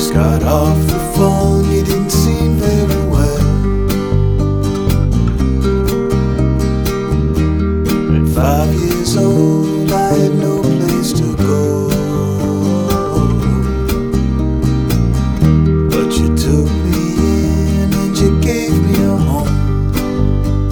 got off the phone, you didn't seem very well. But 5 years